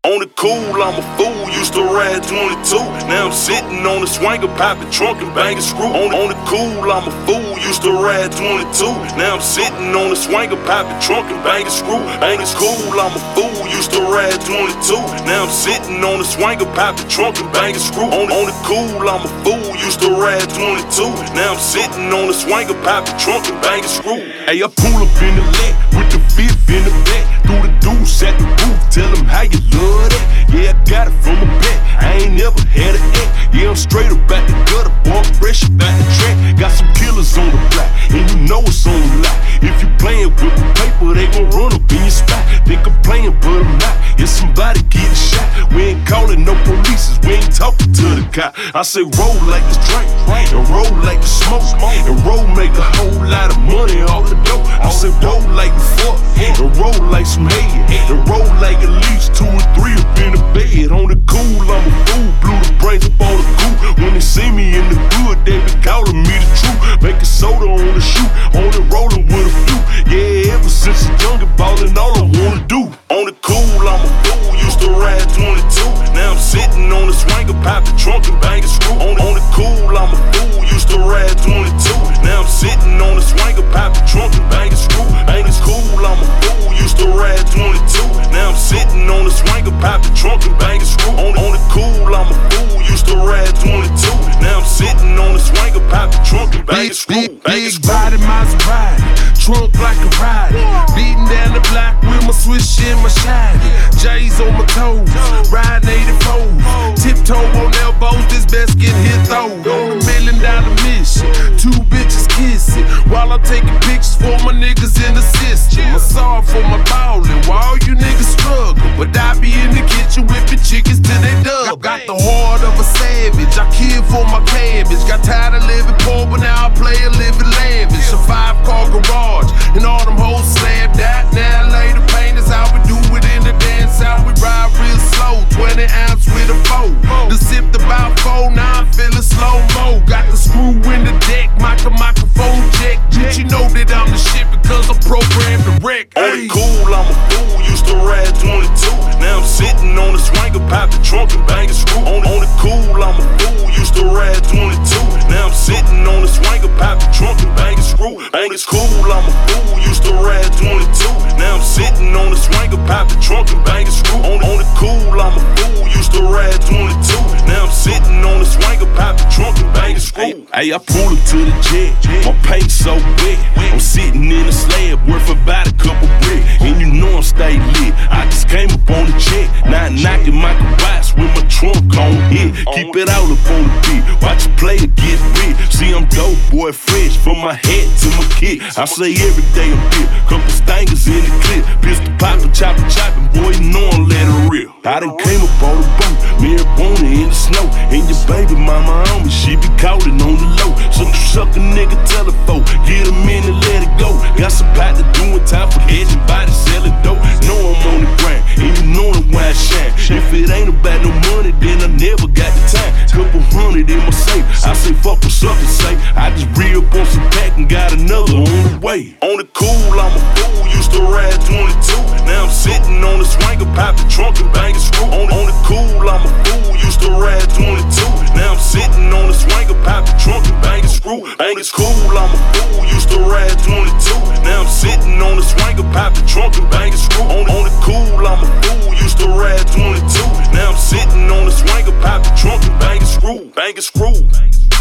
On the cool, I'm a fool, used to ride 22. Now I'm sitting on the swanger, popping trunk and banging screw. On the cool, I'm a fool, used to ride 22. Now I'm sitting on the swanger, popping trunk and banging screw. Banging cool, I'm a fool, used to ride 22. Now I'm sitting on the swanger, popping trunk and banging screw. On the cool, I'm a fool, used to ride 22. Now I'm sitting on the swanger, popping trunk and banging screw. Hey, I pull up in the leg with the fifth in the back. Through the deuce at the roof, tell them how you love. Yeah, I got it from a bet. I ain't never had an act. Yeah, I'm straight up at the gutter, boy, fresh about the track. Got some killers on the block, and you know it's on the lot. If you playin' with the paper, they gon' run up in your spot. Think I'm playin', but I'm not. If somebody getting shot, we ain't callin' no police, we ain't talkin' to the cop. I say roll like it's drink, and roll like the smoke, and roll make a whole lot of money off the dope. I say roll like the fuck, and roll like some hay, and roll like at least 2 or 3 up in the bed. On the cool, I'm a fool, blew the brains up all the cool. When they see me in the hood, they be calling me the truth. Making soda on the shoot, only rollin' with a few. Yeah, ever since a youngin' ballin', all I wanna do. On the cool, I'm a fool, used to ride 22. Now I'm sitting on the swanger, popping trunk and banging screw. On the cool, I'm a fool, used to ride 22. Now I'm sitting on the swanger, popping trunk and banging screw. Banging cool, I'm a fool, used to ride 22. Now I'm sitting on the swanger, popping trunk and banging screw. On the cool, I'm a fool, used to ride 22. Now I'm sitting on the swanger, popping trunk and banging screw. Big body, Maserati, trunk like a ride. Beating down the block with my switch and my shiny. J's on my toes, riding 84s. Tiptoe on elbows, this best get hit though. On $1 million mission, 2 bitches kissing while I'm taking pictures for my niggas in the system. I'm sorry for my ballin', while all you niggas struggle, but I be in the kitchen whipping chickens till they dub. Got the heart of a savage, I kill for my cabbage. Got tired of living poor, but now I play a living lavish. A 5-car garage, and all them hoes slabbed out. Now LA the pain is how we do it in the dance out. We ride real slow, 20 ounce with a 4. The sip about 4, now I'm feeling slow-mo. Got the screw in the deck, microphone check. You know that I'm the shit because I'm programmed to wreck. On the cool, I'm a fool, used to ride 22. Now I'm sitting on the swanger, popping trunk and banging screw. On the cool, I'm a fool, used to ride 22. Now I'm sitting on the swanger, popping trunk and banging screw. Banging cool, I'm a fool, used to ride 22. Now I'm sitting on the swanger, popping trunk and banging screw. On the cool, I'm a fool, used to ride 22. Now I'm sitting on the swanger, popping trunk and banging screw. Hey, I pull up to the jet, my paint so wet. I'm sitting in a slab worth about a couple bricks, and you know I'm stay lit. I just came up on the check, not knocking my box with my trunk on it. Keep it all up on the beat, watch a player get rich. See, I'm dope, boy, fresh from my head to my kick. I say every day I'm big, couple stingers in the clip. Pistol poppin', choppin', boy, you know I'm let it rip. I done came up on the boat, marijuana in the snow, and your baby mama on me, she be callin' on the low. So you suck a nigga telephone, get a minute, let it go. Got some pot to do in time for edging body, selling dope. Know I'm on the grind, and you know I'm why I shine. If it ain't about no money, then I never got the time. Couple hundred in my safe, I say fuck what suckers say. I just re-up on some pack and got another on the way. On the cool, I'm a fool, used to ride 22. Now I'm sitting on the swanger, popping trunk and banging screw. On the cool, I'm a fool, used to ride 22. Now I'm sitting on the swanger, popping trunk and banging screw. Banging cool, I'm a fool, used to ride 22. Now I'm sitting on the swanger, popping trunk and banging screw. On the cool, I'm a fool, used to ride 22. Now I'm sitting on the swanger, popping trunk and banging screw. Banging screw.